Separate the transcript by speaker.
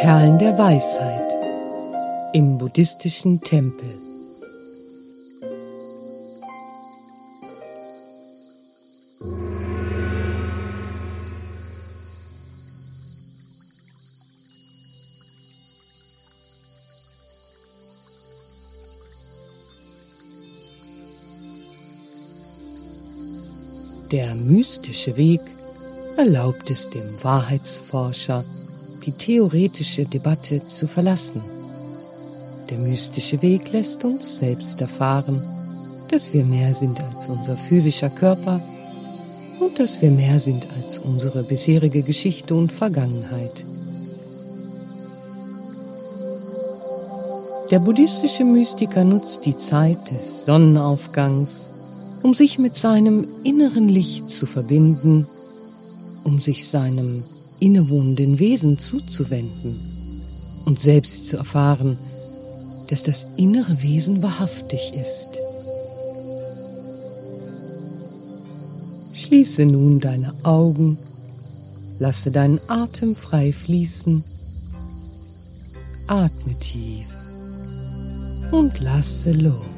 Speaker 1: Perlen der Weisheit im buddhistischen Tempel. Der mystische Weg erlaubt es dem Wahrheitsforscher, die theoretische Debatte zu verlassen. Der mystische Weg lässt uns selbst erfahren, dass wir mehr sind als unser physischer Körper und dass wir mehr sind als unsere bisherige Geschichte und Vergangenheit. Der buddhistische Mystiker nutzt die Zeit des Sonnenaufgangs, um sich mit seinem inneren Licht zu verbinden, um sich seinem innewohnenden Wesen zuzuwenden und selbst zu erfahren, dass das innere Wesen wahrhaftig ist. Schließe nun deine Augen, lasse deinen Atem frei fließen, atme tief und lasse los.